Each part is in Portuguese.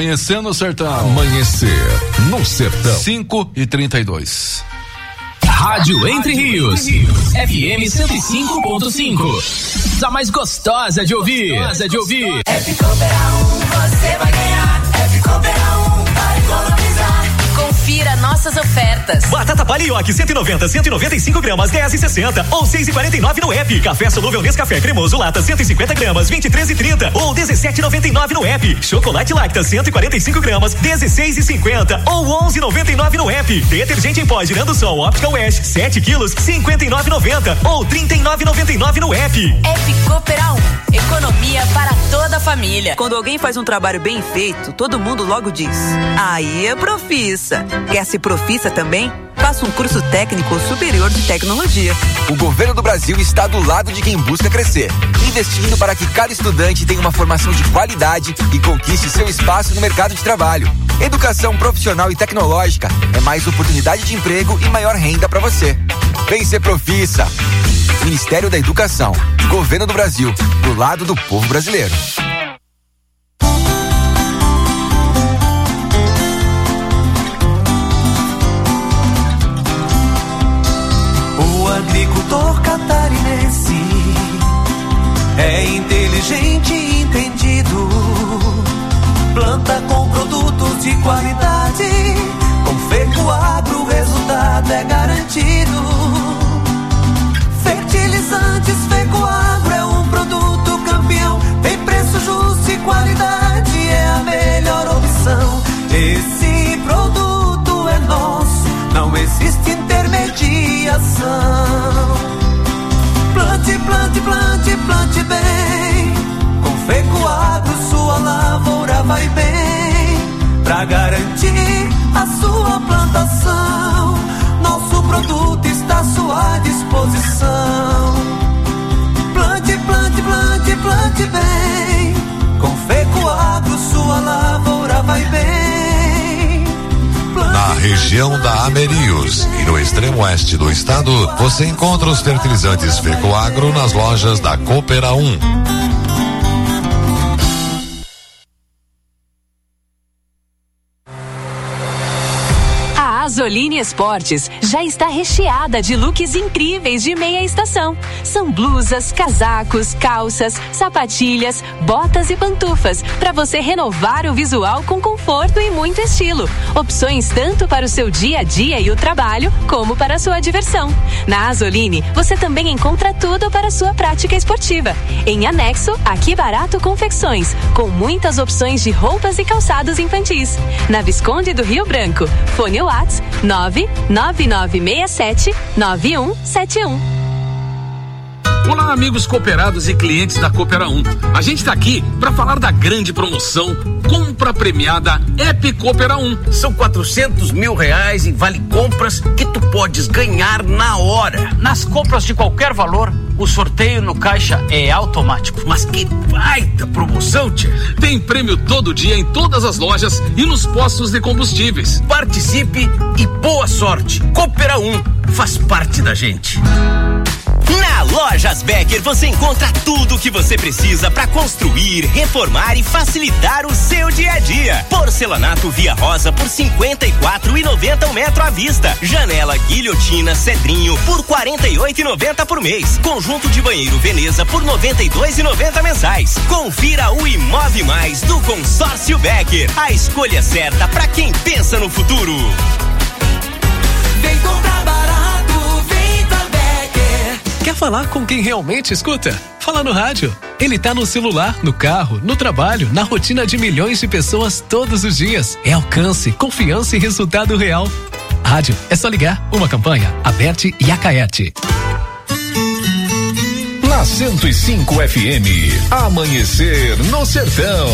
Amanhecer no Sertão. Amanhecer no Sertão. 5h32. Rádio Entre Rios, FM 105.5. A mais gostosa de ouvir. F Coopera 1, você vai ganhar. F Coopera 1, vai economizar. Confira nossas ofertas. Batata palha Yoki 190, 195 gramas, 10,60 ou 6,49 no app. Café solúvel Nescafé cremoso lata 150 gramas, 23,30 ou 17,99 no app. Chocolate Lacta 145 gramas, 16,50 ou 11,99 no app. Detergente em pó girando sol Optical Wash 7 quilos, 59,90 ou 39,99 no app. F Coopera 1, economia para toda a família. Quando alguém faz um trabalho bem feito, todo mundo logo diz: aí é Profissa. Quer ser Profissa também? Faça um curso técnico superior de tecnologia. O governo do Brasil está do lado de quem busca crescer, investindo para que cada estudante tenha uma formação de qualidade e conquiste seu espaço no mercado de trabalho. Educação profissional e tecnológica é mais oportunidade de emprego e maior renda para você. Vem ser Profissa. Ministério da Educação, Governo do Brasil, do lado do povo brasileiro. Agricultor catarinense é inteligente e entendido, planta com produtos de qualidade, com Fecoagro o resultado é garantido. Fertilizantes Fecoagro é um produto campeão, tem preço justo e qualidade é a melhor opção. Esse produto é nosso, não existe intermediação. Plante, plante, plante, plante bem. Com Fecoagro sua lavoura vai bem. Pra garantir a sua plantação, nosso produto está à sua disposição. Plante, plante, plante, plante bem. Com Fecoagro sua lavoura vai bem. Na região da Amerius e no extremo oeste do estado, você encontra os fertilizantes Fecoagro nas lojas da Coopera 1. A Azoline Esportes já está recheada de looks incríveis de meia estação. São blusas, casacos, calças, sapatilhas, botas e pantufas para você renovar o visual com conforto e muito estilo. Opções tanto para o seu dia a dia e o trabalho, como para a sua diversão. Na Azoline, você também encontra tudo para a sua prática esportiva. Em anexo, Aqui Barato Confecções, com muitas opções de roupas e calçados infantis. Na Visconde do Rio Branco, fone WhatsApp 99967-9171. Olá, amigos cooperados e clientes da Coopera 1. A gente está aqui para falar da grande promoção Compra Premiada App Coopera 1. São R$400 mil em vale compras que tu podes ganhar na hora. Nas compras de qualquer valor, o sorteio no caixa é automático. Mas que baita promoção, tia! Tem prêmio todo dia em todas as lojas e nos postos de combustíveis. Participe e boa sorte. Coopera 1 faz parte da gente. Na Lojas Becker você encontra tudo o que você precisa para construir, reformar e facilitar o seu dia a dia. Porcelanato Via Rosa por R$54,90 o metro à vista. Janela Guilhotina Cedrinho por R$48,90 por mês. Conjunto de banheiro Veneza por R$92,90 mensais. Confira o Imove Mais do Consórcio Becker. A escolha certa para quem pensa no futuro. Vem comprar barato, vem pra Becker. Quer falar com quem realmente escuta? Fala no rádio. Ele tá no celular, no carro, no trabalho, na rotina de milhões de pessoas todos os dias. É alcance, confiança e resultado real. Rádio, é só ligar. Uma campanha, Aberte e Acaete. Na 105 FM, Amanhecer no Sertão.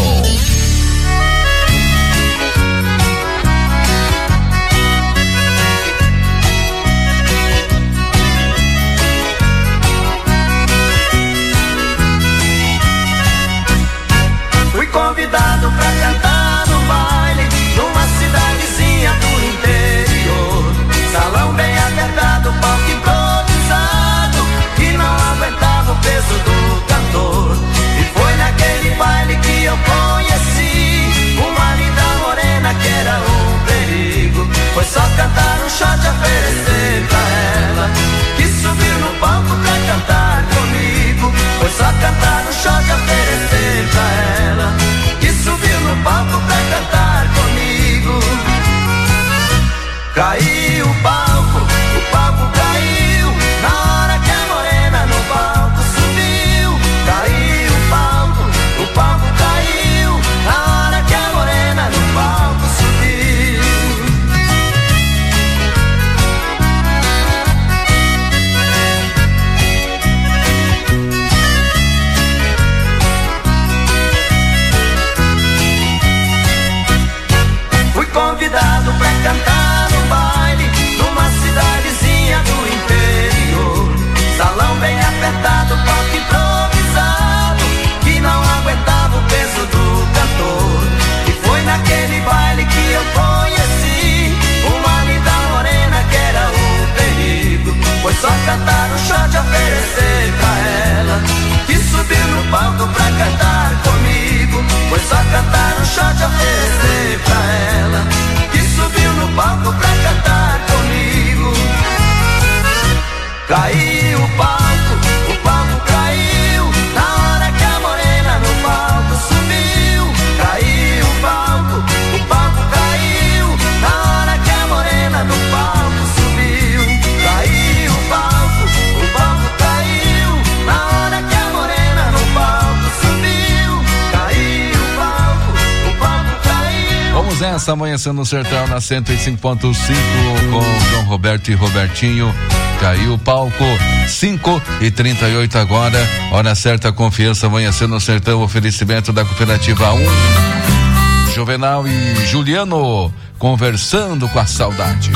Convidado pra cantar no baile numa cidadezinha do interior. Salão bem apertado, palco improvisado, que não aguentava o peso do cantor. E foi naquele baile que eu conheci shot e oferecer pra ela, que subiu no palco pra cantar comigo. Foi só cantar no shot e oferecer pra ela, que subiu no palco pra cantar comigo. Caiu o palco caiu, na hora que a morena no palco subiu. Caiu o palco caiu, na hora que a morena no palco subiu. Fui convidado pra cantar no baile, numa cidadezinha do interior. Salão bem apertado, palco improvisado, que não aguentava o peso do cantor. E foi naquele baile que eu conheci uma linda morena que era o perigo. Foi só cantar um shot e oferecer pra ela, que subiu no palco pra cantar comigo. Foi só cantar um shot e oferecer pra ela, que subiu no palco pra cantar comigo. Caiu o palco caiu, na hora que a morena no palco subiu. Caiu o palco caiu, na hora que a morena no palco subiu. Caiu o palco caiu, na hora que a morena no palco subiu. Caiu o palco caiu. Vamos nessa, amanhecendo no Sertão na 105.5 com João Roberto e Robertinho. Caiu o palco, 5h38 agora, hora certa, confiança, amanhecendo no Sertão, oferecimento da Cooperativa 1. Juvenal e Juliano, conversando com a saudade.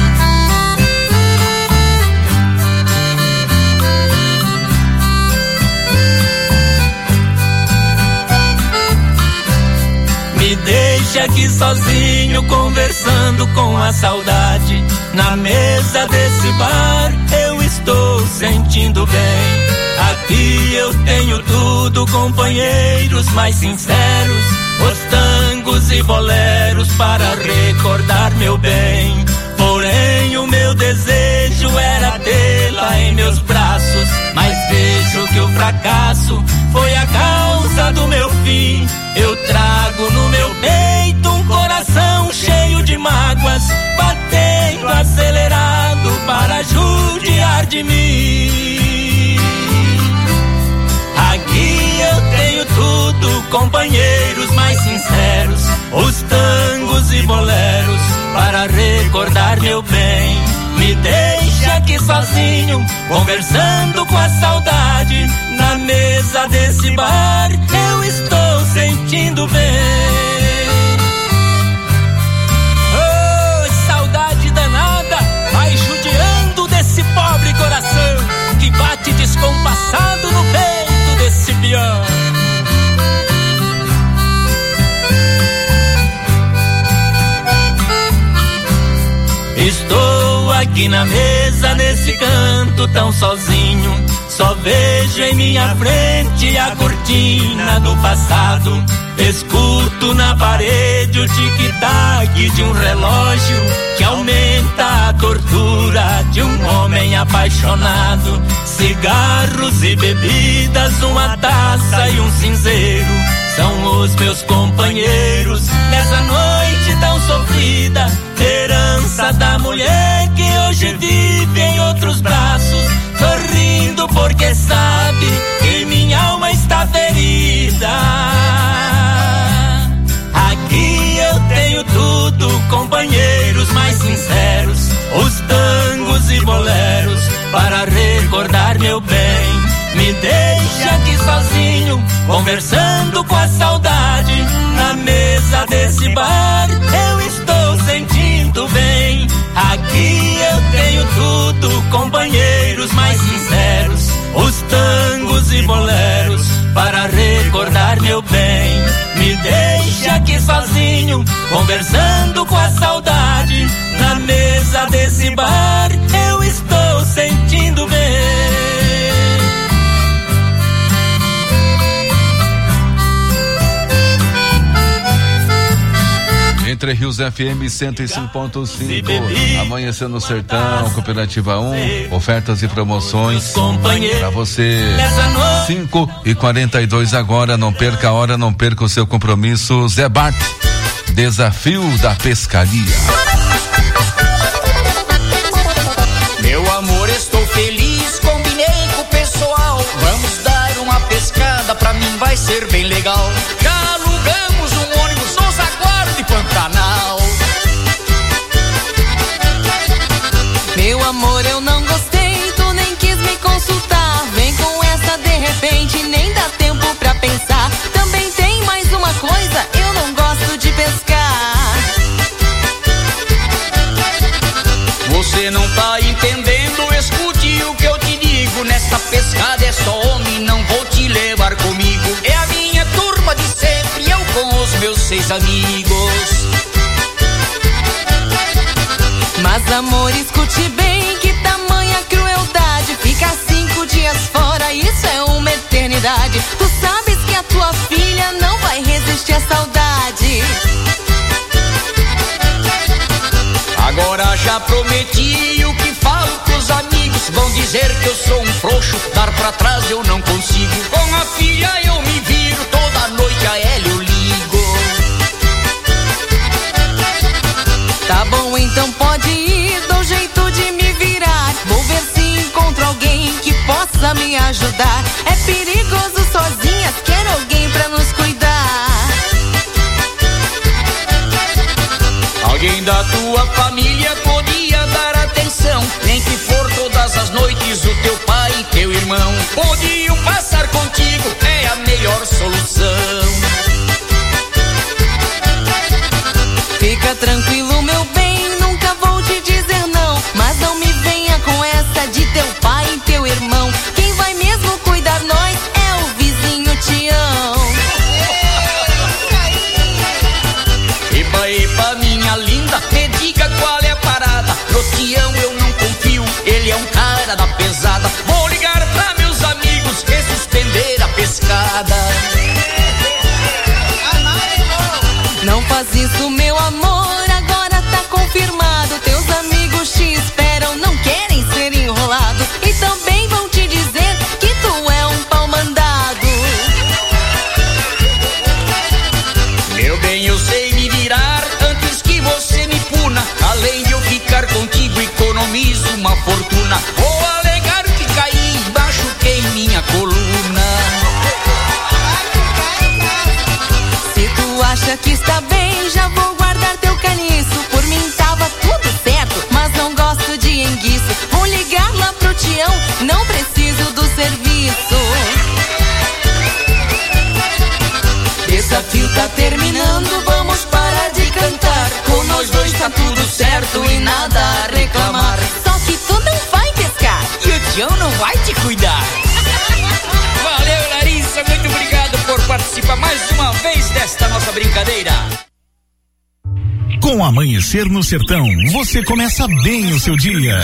Me deixa aqui sozinho conversando com a saudade. Na mesa desse bar eu estou sentindo bem. Aqui eu tenho tudo, companheiros mais sinceros, os tangos e boleros para recordar meu bem. Porém o meu desejo era tê-la em meus braços, mas vejo que o fracasso foi a causa do meu fim. Eu trago no meu peito um coração cheio de mágoas, batendo acelerado para judiar de mim. Aqui eu tenho tudo, companheiros mais sinceros, os tangos e boleros para recordar meu bem. Me deixa aqui sozinho, conversando com a saudade. Na mesa desse bar eu estou sentindo bem. Oh, saudade danada, vai judiando desse pobre coração que bate descompassado no peito desse peão. Estou aqui na mesa, nesse canto tão sozinho. Só vejo em minha frente a cortina do passado. Escuto na parede o tic-tac de um relógio que aumenta a tortura de um homem apaixonado. Cigarros e bebidas, uma taça e um cinzeiro são os meus companheiros nessa noite tão sofrida. Herança da mulher que hoje vive em outros braços, sorrindo porque sabe que minha alma está ferida. Aqui eu tenho tudo, companheiros mais sinceros, os tangos e boleros para recordar meu bem. Me deixa aqui sozinho, conversando com a saudade. Na mesa desse bar eu estou sentindo bem. Aqui eu tenho tudo, companheiros mais sinceros, os tangos e boleros para recordar meu bem. Me deixa aqui sozinho, conversando com a saudade. Na mesa desse bar eu estou sentindo bem. Entre Rios FM 105.5. Amanhecer no Sertão, Cooperativa 1. Ofertas e promoções para você. 5h42 agora. Não perca a hora, não perca o seu compromisso. Zé Bart, Desafio da Pescaria. Meu amor, estou feliz, combinei com o pessoal. Vamos dar uma pescada, pra mim vai ser bem legal. Já alugamos um ônibus, nos aguarda de Pantanal. Meu amor, eu não gostei, tu nem quis me consultar. Vem com essa de repente, nem dá tempo pra pensar. Também tem mais uma coisa, eu não gosto de pescar. Você não tá entendendo, escute o que eu te digo. Nessa pescada é só homem, não vou te levar comigo. É a minha turma de sempre, eu com os meus 6 amigos. Mas amor, escute bem, que tamanha crueldade. Ficar 5 dias fora, isso é uma eternidade. Tu sabes que a tua filha não vai resistir à saudade. Agora já prometi o que falo pros amigos. Vão dizer que eu sou um frouxo, dar pra trás eu não consigo. Com a filha eu me viro, toda noite a ela eu ligo. Tá bom, então pode ir, dou jeito de me virar. Vou ver se encontro alguém que possa me ajudar. É perigoso sozinhas, quero alguém pra nos cuidar. Alguém da tua família podia dar atenção, nem que for todas as noites o teu pai e teu irmão podiam passar contigo, é a melhor solução. Fica tranquilo, meu bem, nunca vou te dizer não. Mas não me venha com essa de teu pai e teu irmão. Quem vai mesmo cuidar nós é o vizinho Tião. Epa, minha linda, me diga qual é a parada. Pro Tião eu não confio, ele é um cara da pesada. Vou ligar pra meus amigos e suspender a pescada. Não faz isso, meu amor, agora tá confirmado. Teus amigos te esperam, não querem ser enrolados. E também vão te dizer que tu é um pau mandado. Meu bem, eu sei me virar antes que você me puna. Além de eu ficar contigo, economizo uma fortuna. Vou alegar que caí, machuquei minha coluna. Se tu acha que está bem, já vou guardar teu caniço. Por mim tava tudo certo, mas não gosto de enguiço. Vou ligar lá pro Tião, não preciso do serviço. Desafio tá terminando, vamos parar de cantar. Com nós dois tá tudo certo e nada a reclamar. Só que tu não vai pescar e o Tião não vai te cuidar. Valeu, Larissa, muito obrigado por participar mais uma vez desta nossa brincadeira. Com Amanhecer no Sertão, você começa bem o seu dia.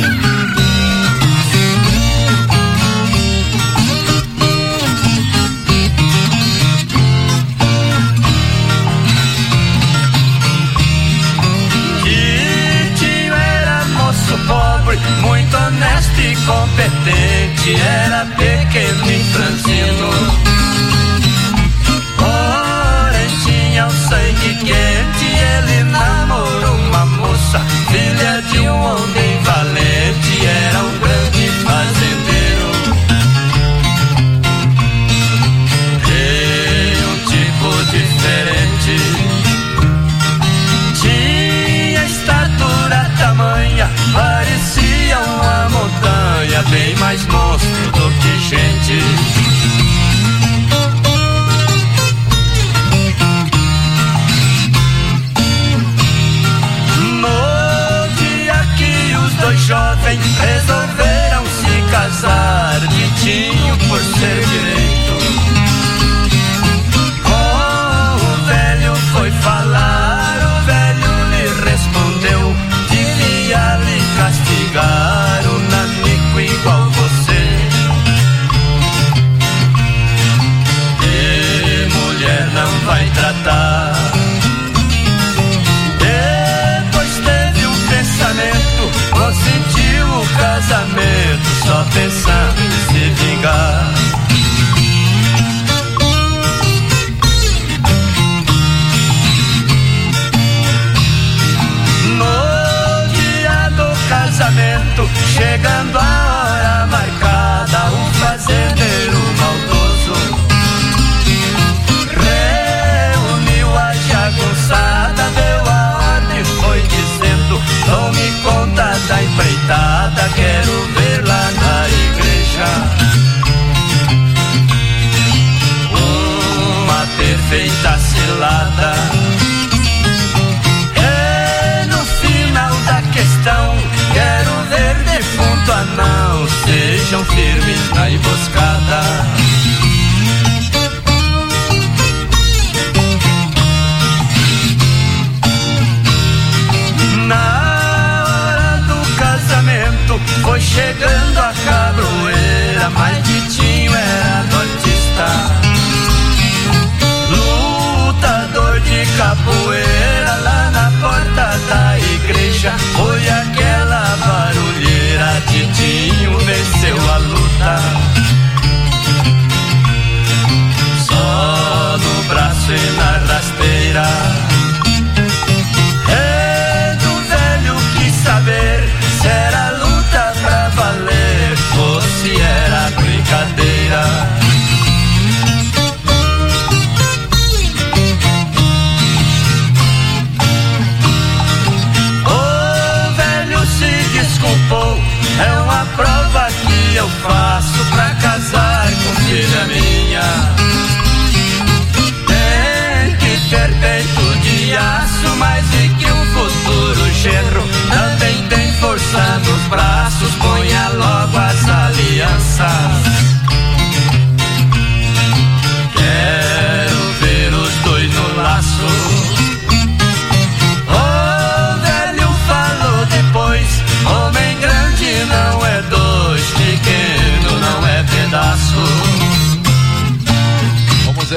Pobre, muito honesto e competente, era pequeno e franzino, porém tinha o sangue quente. Ele namorou uma moça, filha de um homem valente. Era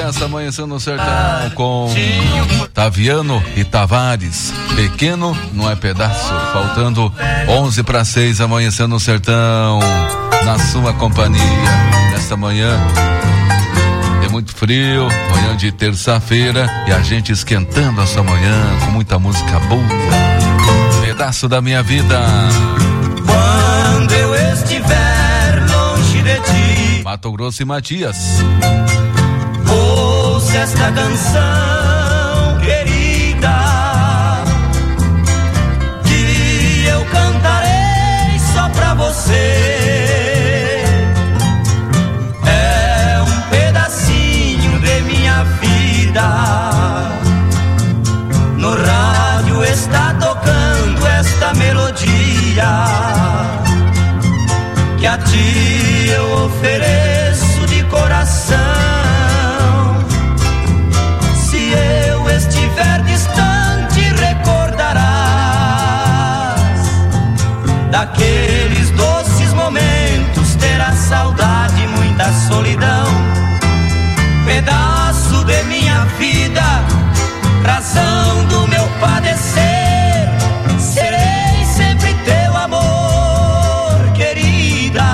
começa amanhecendo no sertão com Taviano e Tavares. Pequeno não é pedaço. Faltando 11:06, amanhecendo no sertão, na sua companhia. Nesta manhã é muito frio, manhã de terça-feira, e a gente esquentando essa manhã com muita música boa. Pedaço da minha vida. Quando eu estiver longe de ti, Mato Grosso e Matias. ouça esta canção, querida, que eu cantarei só pra você. É um pedacinho de minha vida. No rádio está tocando esta melodia, que a ti eu ofereço de coração. Se eu estiver distante, recordarás daqueles doces momentos, terás saudade, muita solidão. Pedaço de minha vida, razão do meu padecer, serei sempre teu amor, querida.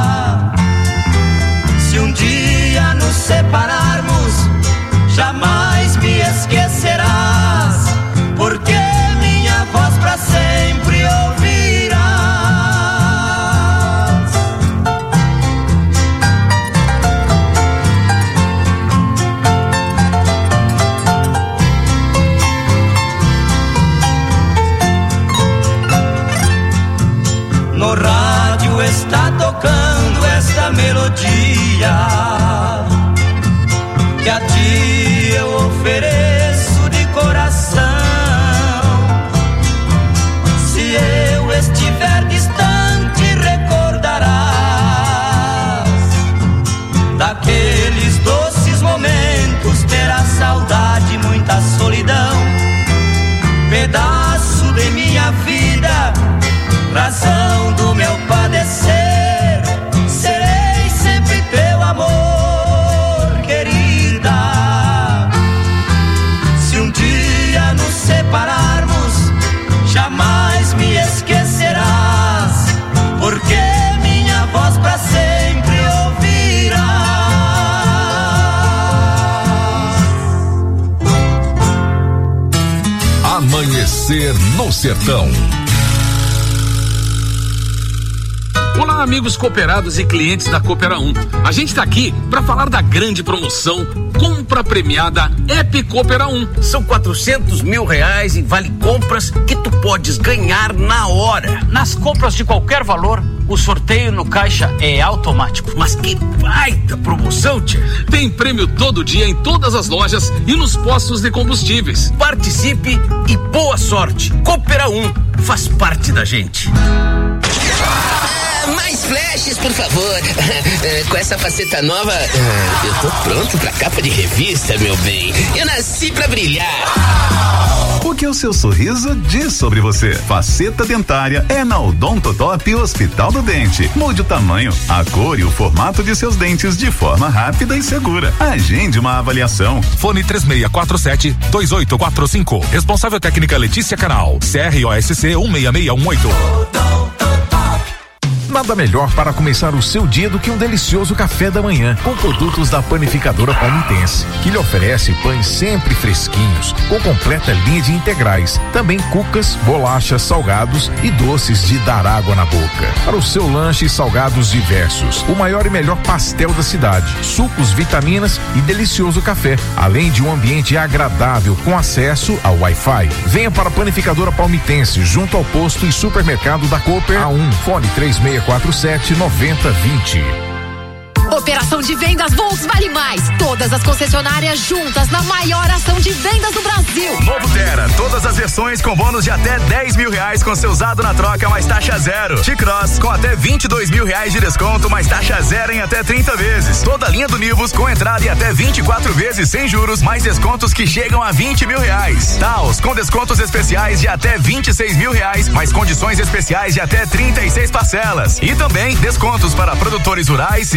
Se um dia nos separarmos, jamais me esquecerás, porque minha voz pra sempre ouvirás. No rádio está tocando esta melodia, que a ti eu ofereço de coração. Se eu estiver distante, recordarás daqueles doces momentos, terás saudade, muita solidão. Pedaço de minha vida, razão do meu padecer, serei sempre teu amor, querida. Se um dia nos separarmos, jamais me esquecerás, porque minha voz pra sempre ouvirás. Amanhecer no sertão. Olá, amigos cooperados e clientes da Coopera 1. A gente está aqui para falar da grande promoção Compra Premiada App Coopera 1. São 400 mil reais em vale compras que tu podes ganhar na hora. Nas compras de qualquer valor, o sorteio no caixa é automático. Mas que baita promoção, tia! Tem prêmio todo dia em todas as lojas e nos postos de combustíveis. Participe e boa sorte. Coopera 1 faz parte da gente. Mais flashes, por favor. Com essa faceta nova, eu tô pronto pra capa de revista, meu bem. Eu nasci pra brilhar. O que o seu sorriso diz sobre você? Faceta dentária é na Odontotop Hospital do Dente. Mude o tamanho, a cor e o formato de seus dentes de forma rápida e segura. Agende uma avaliação. Fone 3647-2845. Responsável técnica Letícia Canal. CROSC 166618. Nada melhor para começar o seu dia do que um delicioso café da manhã com produtos da panificadora palmitense, que lhe oferece pães sempre fresquinhos, com completa linha de integrais, também cucas, bolachas, salgados e doces de dar água na boca. Para o seu lanche, salgados diversos, o maior e melhor pastel da cidade, sucos, vitaminas e delicioso café, além de um ambiente agradável com acesso ao Wi-Fi. Venha para a panificadora palmitense, junto ao posto e supermercado da Cooper A1, fone 3647-9020. Operação de vendas Volks Vale Mais. Todas as concessionárias juntas na maior ação de vendas do Brasil. Novo Tera, todas as versões com bônus de até 10 mil reais com seu usado na troca, mais taxa zero. T-Cross com até 22 mil reais de desconto, mais taxa zero em até 30 vezes. Toda a linha do Nivus com entrada em até 24 vezes sem juros, mais descontos que chegam a 20 mil reais. Taos com descontos especiais de até 26 mil reais, mais condições especiais de até 36 parcelas. E também descontos para produtores rurais, CNPJ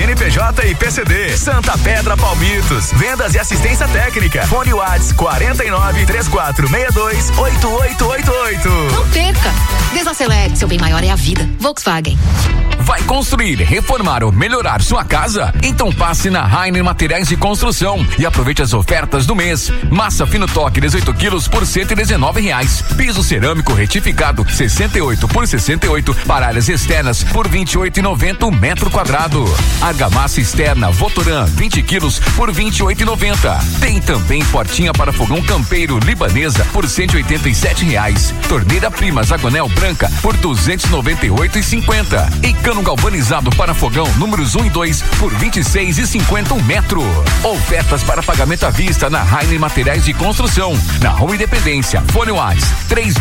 Toyota e PCD. Santa Pedra Palmitos. Vendas e assistência técnica. Fone Whats 49 3462 8888. Não perca! Desacelere, seu bem maior é a vida. Volkswagen. Vai construir, reformar ou melhorar sua casa? Então passe na Rainer Materiais de Construção e aproveite as ofertas do mês. Massa fino toque 18 quilos por R$119. Piso cerâmico retificado 68 por 68 para áreas externas por R$28,90 metro quadrado. Argamassa externa Votoran 20 quilos por R$28,90. Tem também portinha para fogão campeiro libanesa por R$187. Torneira Prima Zagonel branca por R$298,50. E cano galvanizado para fogão números 1 e 2 por R$26,50 metro. Ofertas para pagamento à vista na Rainer Materiais de Construção, na Rua Independência. Fone Whats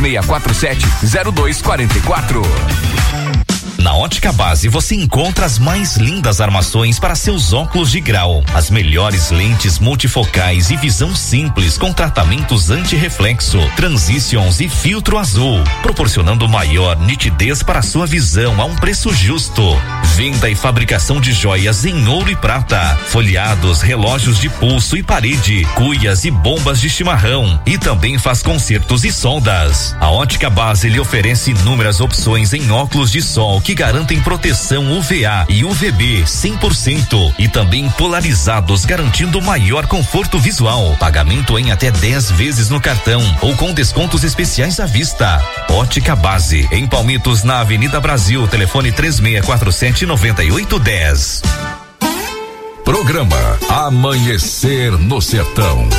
3647-0244. Na Ótica Base você encontra as mais lindas armações para seus óculos de grau, as melhores lentes multifocais e visão simples com tratamentos anti-reflexo, transitions e filtro azul, proporcionando maior nitidez para sua visão a um preço justo. Venda e fabricação de joias em ouro e prata, folheados, relógios de pulso e parede, cuias e bombas de chimarrão, e também faz consertos e soldas. A Ótica Base lhe oferece inúmeras opções em óculos de sol que garantem proteção UVA e UVB 100% e também polarizados, garantindo maior conforto visual. Pagamento em até 10 vezes no cartão ou com descontos especiais à vista. Ótica Base, em Palmitos, na Avenida Brasil, telefone 3647-9810. Programa Amanhecer no Sertão.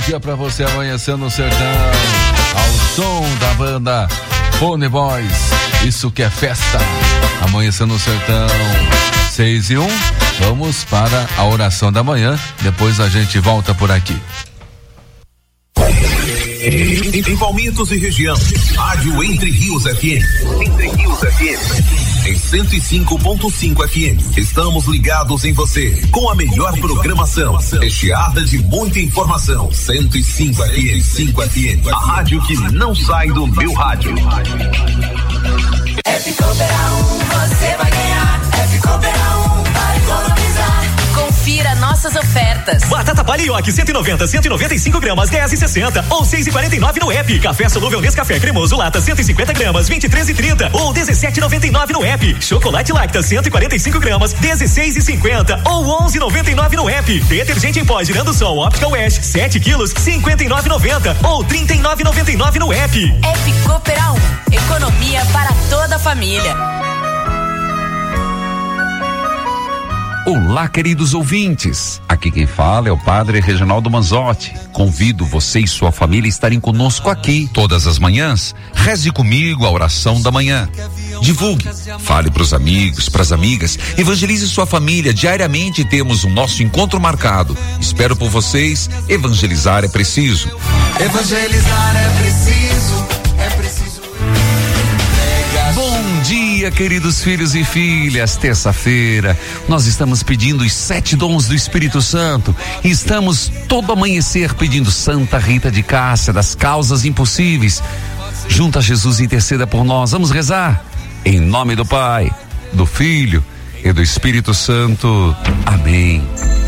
dia pra você amanhecendo no sertão. Ao som da banda Pony Boys. Isso que é festa. Amanhecendo no sertão. 6:01. Vamos para a oração da manhã. Depois a gente volta por aqui. Em Palmitos e região, Rádio Entre Rios FM. Entre Rios FM. Em 105.5 FM. Estamos ligados em você, com a melhor programação, recheada de muita informação. 105 FM, 5 FM. A rádio que não sai do meu rádio. É Ficopera 1, você vai ganhar. É Ficopera 1, vai economizar. Confira nossas ofertas. Batata Palioque 190, 195 gramas, 10,60 ou 6,49 no app. Café solúvel Nescafé cremoso lata 150 gramas, 23,30 ou 17,99 no app. Chocolate Lacta 145 gramas, 16,50 ou 11,99 no app. Detergente em pó Girando Sol Optical Wash 7 quilos, 59,90 ou 39,99 no app. App Coopera 1, economia para toda a família. Olá, queridos ouvintes. Aqui quem fala é o Padre Reginaldo Manzotti. Convido você e sua família a estarem conosco aqui todas as manhãs. Reze comigo a oração da manhã. Divulgue, fale para os amigos, para as amigas, evangelize sua família. Diariamente temos o nosso encontro marcado. Espero por vocês. Evangelizar é preciso. Evangelizar é preciso, é preciso. Bom dia, queridos filhos e filhas. Terça-feira, nós estamos pedindo os 7 dons do Espírito Santo. E estamos todo amanhecer pedindo Santa Rita de Cássia, das causas impossíveis. Junto a Jesus, interceda por nós. Vamos rezar? Em nome do Pai, do Filho e do Espírito Santo. Amém.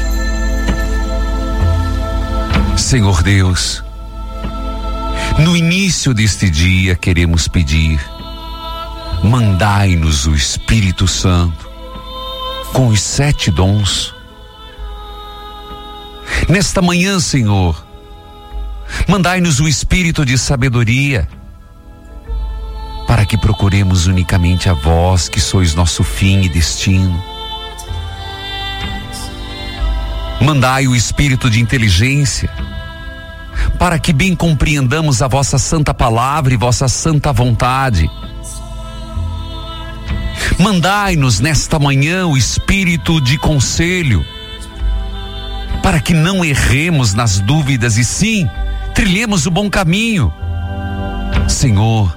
Senhor Deus, no início deste dia queremos pedir: mandai-nos o Espírito Santo com os 7 dons. Nesta manhã, Senhor, mandai-nos o Espírito de sabedoria, para que procuremos unicamente a vós, que sois nosso fim e destino. Mandai o Espírito de inteligência, para que bem compreendamos a vossa santa palavra e vossa santa vontade. Mandai-nos nesta manhã o Espírito de conselho, para que não erremos nas dúvidas e sim trilhemos o bom caminho. Senhor,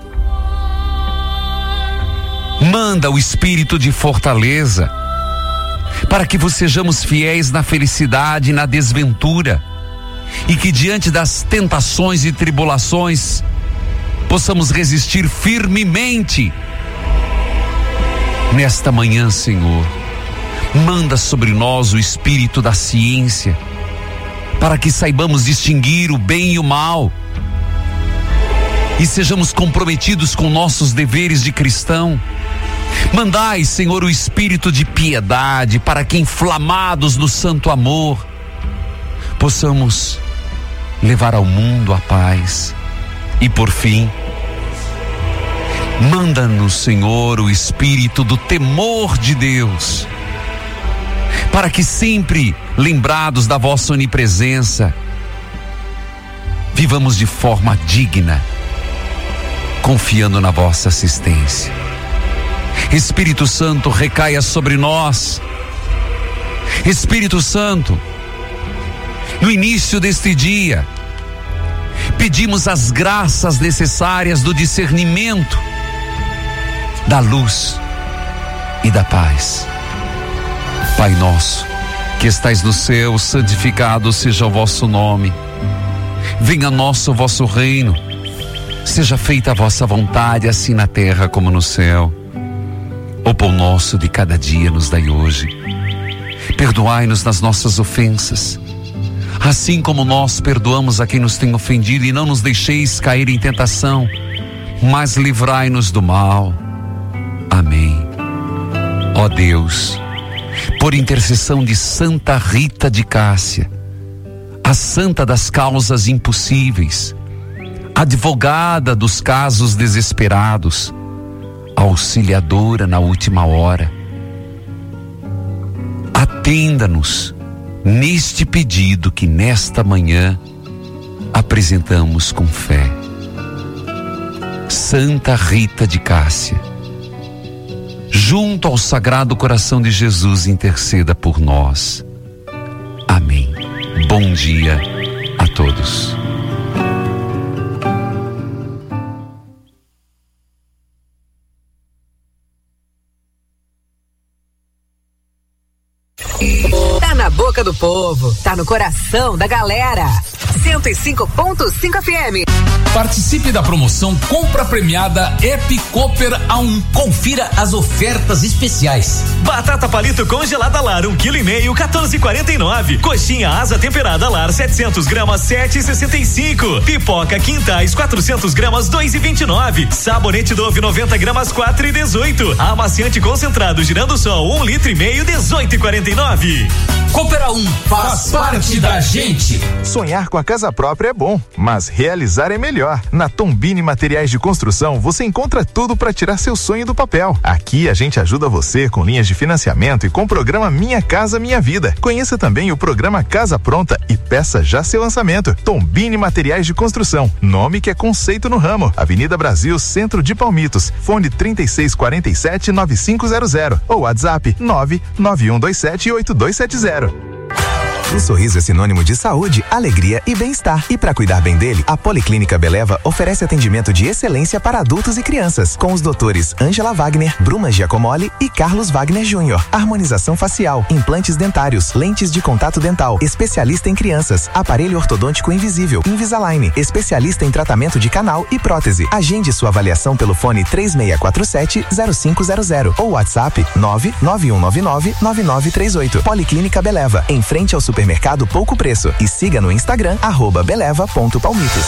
manda o Espírito de fortaleza, para que sejamos fiéis na felicidade e na desventura, e que diante das tentações e tribulações possamos resistir firmemente. Nesta manhã, Senhor, manda sobre nós o Espírito da ciência, para que saibamos distinguir o bem e o mal, e sejamos comprometidos com nossos deveres de cristão. Mandai, Senhor, o Espírito de piedade, para que, inflamados no santo amor, possamos levar ao mundo a paz. E por fim, manda-nos, Senhor, o Espírito do temor de Deus, para que sempre, lembrados da vossa onipresença, vivamos de forma digna, confiando na vossa assistência. Espírito Santo, recaia sobre nós. Espírito Santo, no início deste dia, pedimos as graças necessárias do discernimento, da luz e da paz. Pai nosso, que estais no céu, santificado seja o vosso nome. Venha a nós o vosso reino. Seja feita a vossa vontade, assim na terra como no céu. O pão nosso de cada dia nos dai hoje. Perdoai-nos nas nossas ofensas, assim como nós perdoamos a quem nos tem ofendido, e não nos deixeis cair em tentação, mas livrai-nos do mal. Amém. Ó Deus, por intercessão de Santa Rita de Cássia, a santa das causas impossíveis, advogada dos casos desesperados, auxiliadora na última hora, atenda-nos neste pedido que nesta manhã apresentamos com fé. Santa Rita de Cássia, junto ao Sagrado Coração de Jesus, interceda por nós. Amém. Bom dia a todos. Tá na boca do povo, tá no coração da galera. 105.5 FM. Participe da promoção Compra Premiada Ep Cooper A1. Confira as ofertas especiais. Batata palito congelada lar 1,5 kg, 14,49. Coxinha asa temperada lar 700 gramas 7,65. Pipoca Quintais 400 gramas 2,29. Sabonete Dove 90 gramas 4,18. Amaciante concentrado girando sol 1,5 litro 18,49. Cooper A1 faz parte da gente. Sonhar com a casa própria é bom, mas realizar é melhor. Na Tombini Materiais de Construção você encontra tudo para tirar seu sonho do papel. Aqui a gente ajuda você com linhas de financiamento e com o programa Minha Casa Minha Vida. Conheça também o programa Casa Pronta e peça já seu lançamento. Tombini Materiais de Construção, nome que é conceito no ramo. Avenida Brasil, Centro de Palmitos. Fone 3647-9500 ou WhatsApp 991278270. O sorriso é sinônimo de saúde, alegria e bem-estar. E para cuidar bem dele, a Policlínica Beleva oferece atendimento de excelência para adultos e crianças, com os doutores Ângela Wagner, Bruma Giacomoli e Carlos Wagner Jr. Harmonização facial, implantes dentários, lentes de contato dental, especialista em crianças, aparelho ortodôntico invisível, Invisalign, especialista em tratamento de canal e prótese. Agende sua avaliação pelo fone 3647-0500 ou WhatsApp 99199-9938. Policlínica Beleva, em frente ao supermercado Pouco Preço, e siga no Instagram @beleva.palmitos.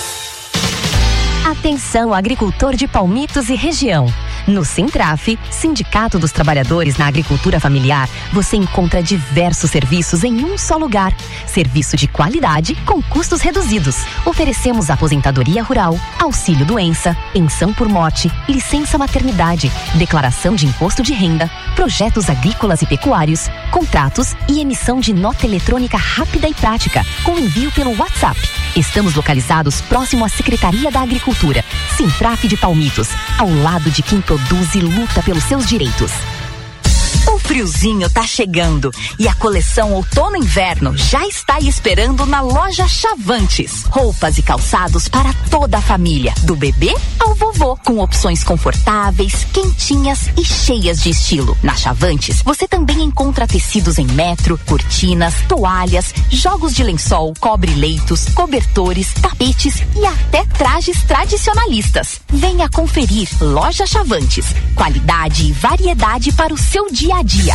Atenção, agricultor de Palmitos e região. No Sintraf, Sindicato dos Trabalhadores na Agricultura Familiar, você encontra diversos serviços em um só lugar. Serviço de qualidade com custos reduzidos. Oferecemos aposentadoria rural, auxílio doença, pensão por morte, licença maternidade, declaração de imposto de renda, projetos agrícolas e pecuários, contratos e emissão de nota eletrônica rápida e prática, com envio pelo WhatsApp. Estamos localizados próximo à Secretaria da Agricultura. Sintraf de Palmitos, ao lado de quem produz e luta pelos seus direitos. O friozinho tá chegando e a coleção outono-inverno já está aí esperando na loja Chavantes. Roupas e calçados para toda a família, do bebê ao vovô, com opções confortáveis, quentinhas e cheias de estilo. Na Chavantes, você também encontra tecidos em metro, cortinas, toalhas, jogos de lençol, cobre-leitos, cobertores, tapetes e até trajes tradicionalistas. Venha conferir. Loja Chavantes. Qualidade e variedade para o seu dia a dia.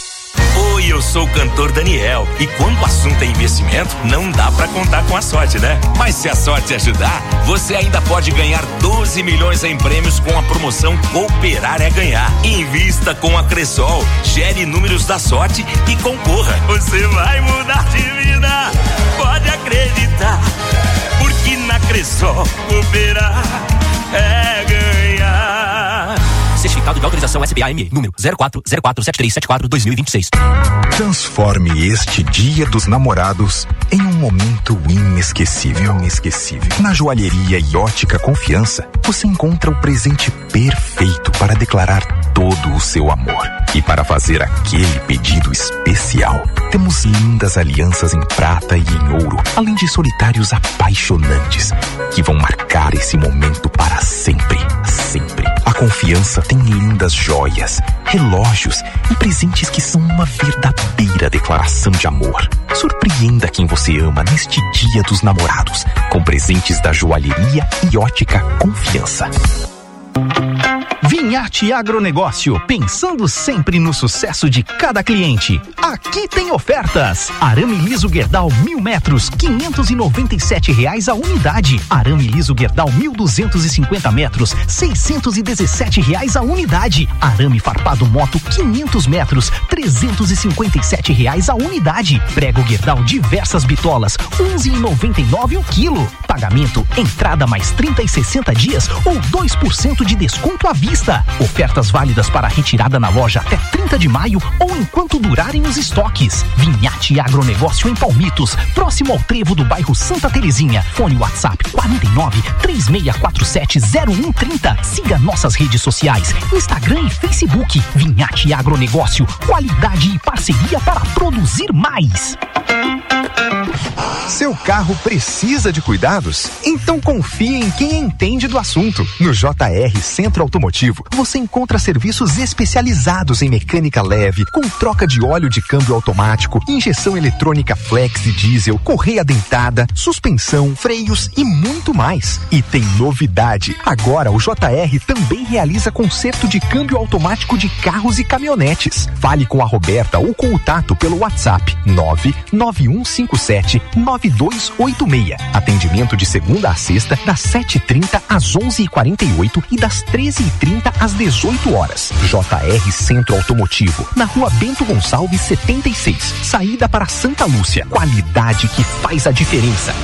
Oi, eu sou o cantor Daniel e quando o assunto é investimento, não dá pra contar com a sorte, né? Mas se a sorte ajudar, você ainda pode ganhar 12 milhões em prêmios com a promoção Cooperar é Ganhar. Invista com a Cressol, gere números da sorte e concorra. Você vai mudar de vida, pode acreditar, porque na Cressol cooperar é ganhar. Certificado de autorização SBAM, número 04047374-2026. Transforme este Dia dos Namorados em um momento inesquecível. Na joalheria e ótica Confiança, você encontra o presente perfeito para declarar todo o seu amor. E para fazer aquele pedido especial, temos lindas alianças em prata e em ouro, além de solitários apaixonantes que vão marcar esse momento para sempre. A Confiança tem lindas joias, relógios e presentes que são uma verdadeira declaração de amor. Surpreenda quem você ama neste Dia dos Namorados, com presentes da joalheria e ótica Confiança. Vinharte Agronegócio, pensando sempre no sucesso de cada cliente. Aqui tem ofertas. Arame liso Gerdau 1000 metros, R$597 a unidade. Arame liso Gerdau 1250 metros, R$617 a unidade. Arame farpado moto 500 metros, R$357 a unidade. Prego Gerdau diversas bitolas, R$11,99 o quilo. Pagamento, entrada mais 30 e 60 dias ou 2% de desconto à vista. 30. Ofertas válidas para retirada na loja até 30 de maio ou enquanto durarem os estoques. Vinhate Agronegócio em Palmitos, próximo ao trevo do bairro Santa Terezinha. Fone WhatsApp 49 3647 0130. Siga nossas redes sociais, Instagram e Facebook. Vinhate Agronegócio, qualidade e parceria para produzir mais. Seu carro precisa de cuidados? Então confie em quem entende do assunto. No JR Centro Automotivo, você encontra serviços especializados em mecânica leve, com troca de óleo de câmbio automático, injeção eletrônica flex e diesel, correia dentada, suspensão, freios e muito mais. E tem novidade. Agora o JR também realiza conserto de câmbio automático de carros e caminhonetes. Fale com a Roberta ou com o Tato pelo WhatsApp 99157-9286. Atendimento de segunda a sexta, das 7h30 às 11h48 e das 13h30 às 18 horas. JR Centro Automotivo, na Rua Bento Gonçalves 76, saída para Santa Lúcia. Qualidade que faz a diferença.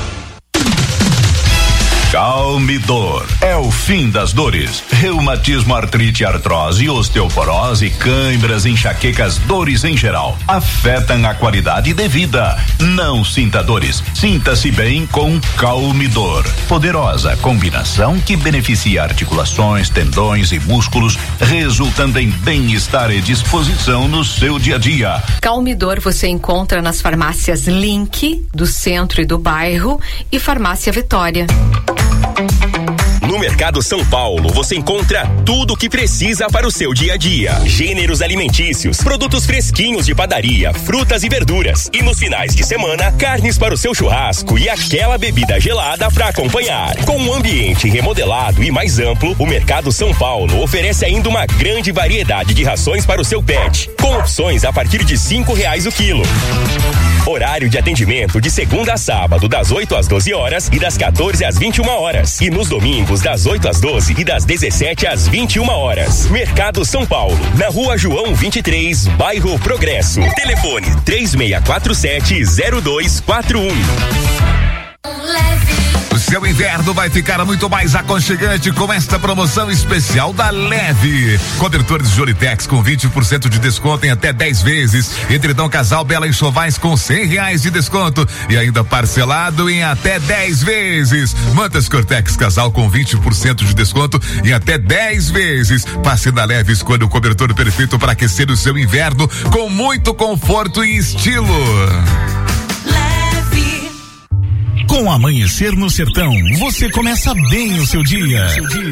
Calmidor é o fim das dores. Reumatismo, artrite, artrose, osteoporose, câimbras, enxaquecas, dores em geral afetam a qualidade de vida. Não sinta dores. Sinta-se bem com Calmidor. Poderosa combinação que beneficia articulações, tendões e músculos, resultando em bem-estar e disposição no seu dia a dia. Calmidor você encontra nas farmácias Link, do centro e do bairro, e Farmácia Vitória. No Mercado São Paulo, você encontra tudo o que precisa para o seu dia a dia. Gêneros alimentícios, produtos fresquinhos de padaria, frutas e verduras. E nos finais de semana, carnes para o seu churrasco e aquela bebida gelada para acompanhar. Com um ambiente remodelado e mais amplo, o Mercado São Paulo oferece ainda uma grande variedade de rações para o seu pet, com opções a partir de R$5 o quilo. Horário de atendimento de segunda a sábado, das 8 às 12 horas e das 14 às 21 horas. E nos domingos, das 8 às 12 e das 17 às 21 horas. Mercado São Paulo, na Rua João 23, bairro Progresso. Telefone 3647-0241. O seu inverno vai ficar muito mais aconchegante com esta promoção especial da Leve. Cobertores Jolitex com 20% de desconto em até 10 vezes. Edredom Casal Bela Enxovais com R$100 de desconto e ainda parcelado em até 10 vezes. Mantas Cortex Casal com 20% de desconto em até 10 vezes. Passe na Leve, escolha o cobertor perfeito para aquecer o seu inverno com muito conforto e estilo. Com o Amanhecer no Sertão, você começa bem o seu dia.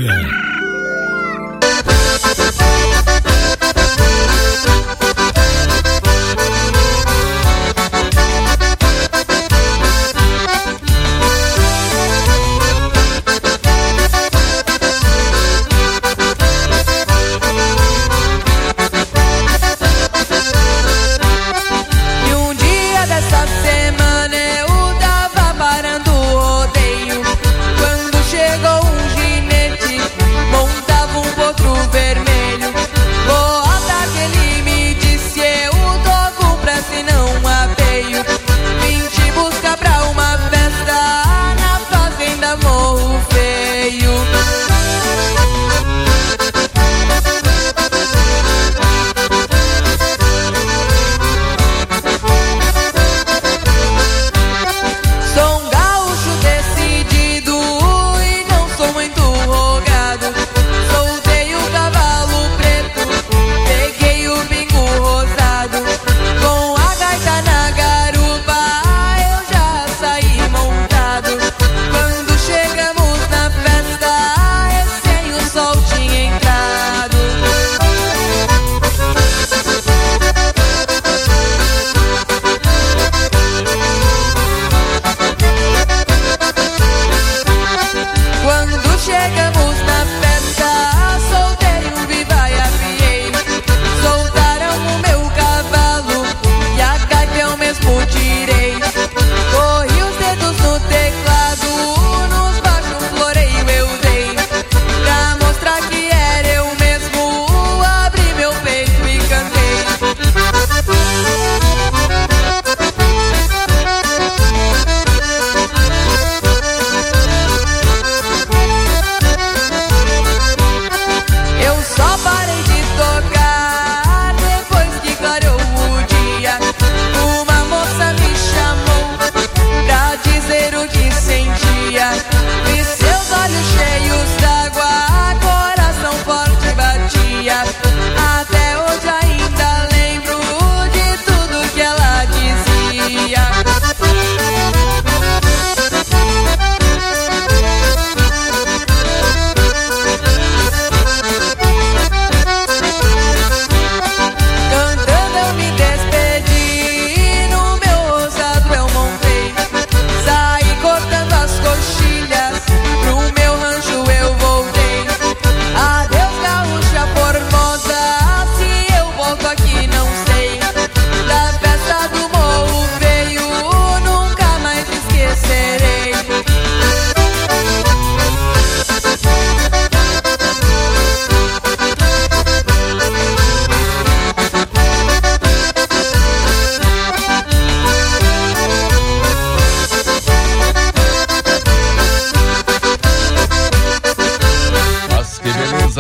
E um dia dessa semana eu tava parando o rodeio, quando chegou um ginete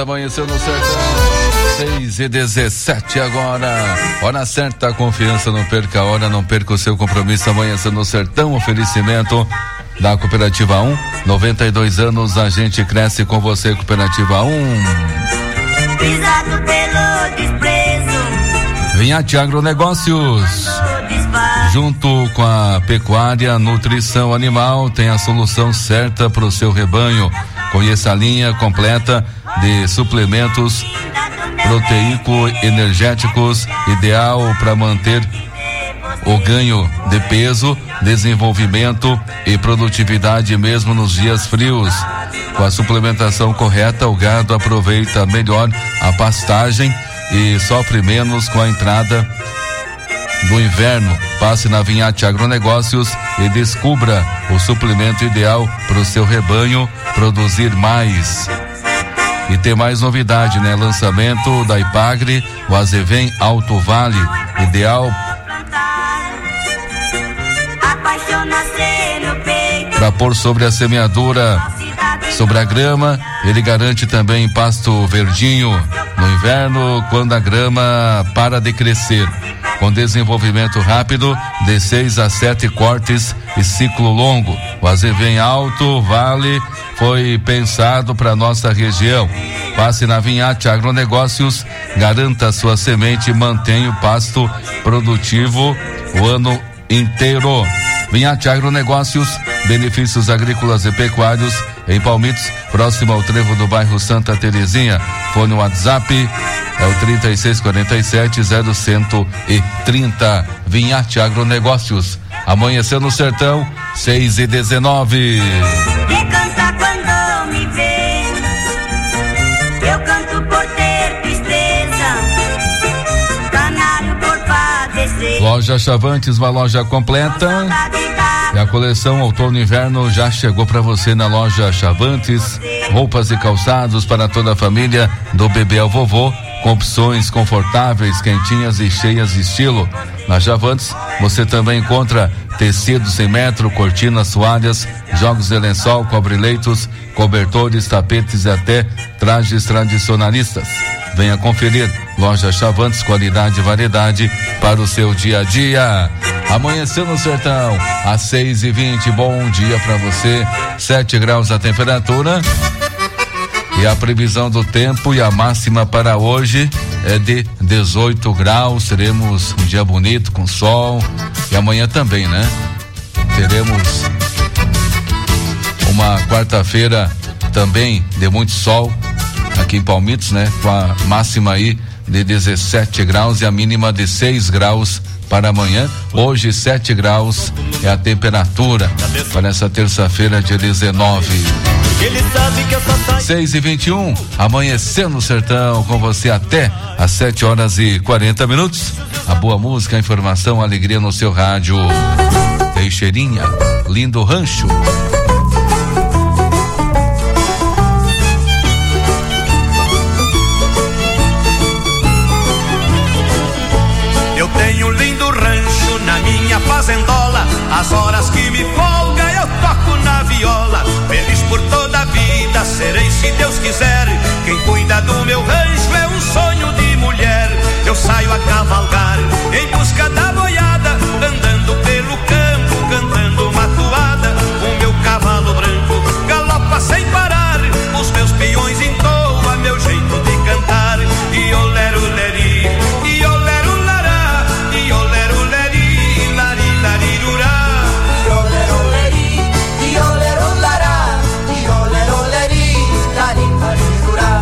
Amanheceu no Sertão, 6h17 agora. Hora certa, confiança, não perca a hora, não perca o seu compromisso. Amanheceu no Sertão, oferecimento da Cooperativa 1, 92 anos, a gente cresce com você, Cooperativa 1. Pisado pelo desprezo. Vinhate Agronegócios, junto com a pecuária, nutrição animal, tem a solução certa para o seu rebanho. Conheça a linha completa de suplementos proteico-energéticos, ideal para manter o ganho de peso, desenvolvimento e produtividade mesmo nos dias frios. Com a suplementação correta, o gado aproveita melhor a pastagem e sofre menos com a entrada do inverno. Passe na Vinhate Agronegócios e descubra o suplemento ideal para o seu rebanho produzir mais. E tem mais novidade, né? Lançamento da Ipagre, o Azevém Alto Vale, ideal para pôr sobre a semeadura, sobre a grama. Ele garante também pasto verdinho no inverno, quando a grama para de crescer. Com desenvolvimento rápido, de 6 a 7 cortes e ciclo longo. O Azevém Alto Vale foi pensado para nossa região. Passe na Vinhate Agronegócios, garanta sua semente e mantenha o pasto produtivo o ano inteiro. Vinhate Agronegócios, benefícios agrícolas e pecuários em Palmitos, próximo ao trevo do bairro Santa Terezinha. Fone WhatsApp é o 3647-0130. Vinhate Agronegócios. Amanhecer no Sertão, 6h19. Canta quando me vê, eu canto por ter tristeza, canário por padecer. Loja Chavantes, uma loja completa. E a coleção outono e inverno já chegou para você na loja Chavantes. Roupas e calçados para toda a família, do bebê ao vovô, com opções confortáveis, quentinhas e cheias de estilo. Na Chavantes você também encontra tecidos em metro, cortinas, toalhas, jogos de lençol, cobre-leitos, cobertores, tapetes e até trajes tradicionalistas. Venha conferir. Loja Chavantes, qualidade e variedade para o seu dia a dia. Amanheceu no Sertão, às 6h20. Bom dia para você. 7 graus a temperatura. E a previsão do tempo e a máxima para hoje é de 18 graus. Teremos um dia bonito com sol. E amanhã também, né? Teremos uma quarta-feira também de muito sol aqui em Palmitos, né? Com a máxima aí de 17 graus e a mínima de 6 graus para amanhã. Hoje 7 graus é a temperatura para essa terça-feira, dia 19. 6h21, amanhecer no Sertão com você até às 7h40. A boa música, a informação, a alegria no seu rádio. Teixeirinha, lindo rancho. Eu tenho um lindo rancho na minha fazendola. As horas que me folga eu toco na viola. Feliz por toda a vida serei, se Deus quiser. Quem cuida do meu rancho é um sonho de mulher. Eu saio a cavalgar em busca da boiada, andando pelo campo, cantando uma toada. O meu cavalo branco galopa sem parar, os meus peões entoam meu jeito de cantar. E olero leri, e olero lará, e olero leri, lari larirurá. E olero leri, e olero lará, e olero leri, lari larirurá.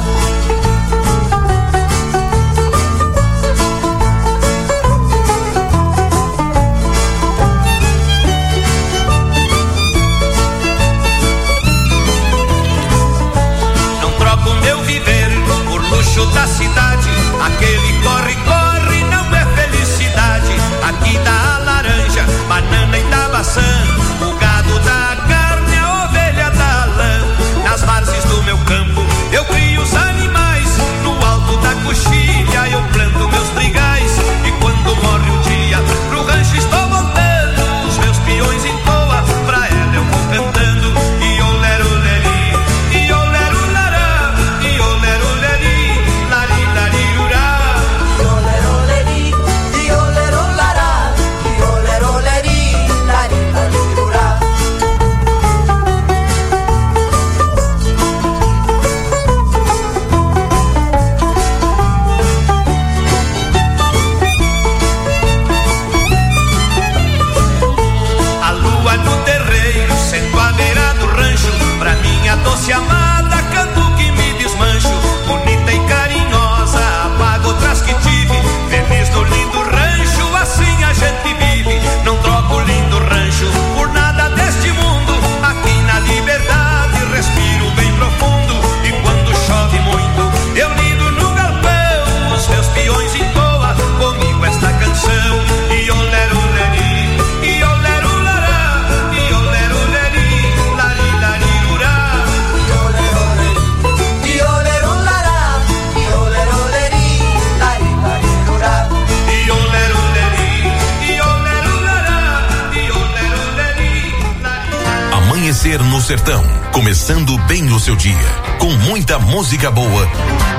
Amanhecer no Sertão, começando bem o seu dia, com muita música boa.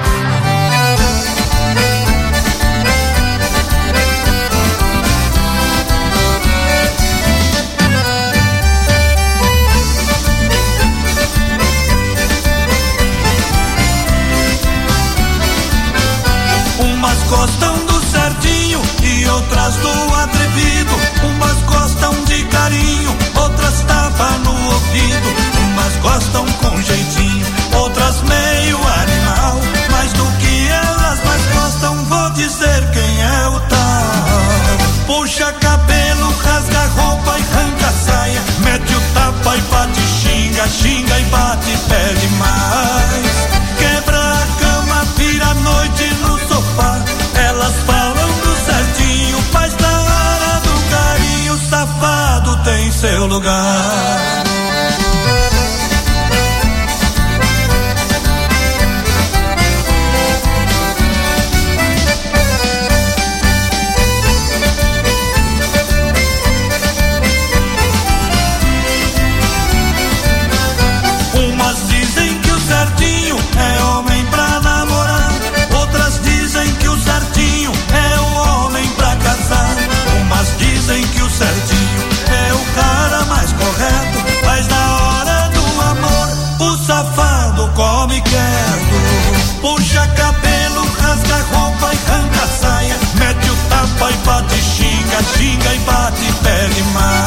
Umas gostam do certinho e outras do atrevido. Umas gostam de carinho, outras tapa no ouvido. Umas gostam com jeitinho, outras meio animal. Mas do que elas mais gostam, vou dizer quem é o tal. Puxa cabelo, rasga roupa e arranca a saia. Mete o tapa e bate, xinga, xinga e bate, pede mais. Quebra a cama, vira a noite no sofá. Elas falam do certinho, mas na hora do carinho, o safado tem seu lugar.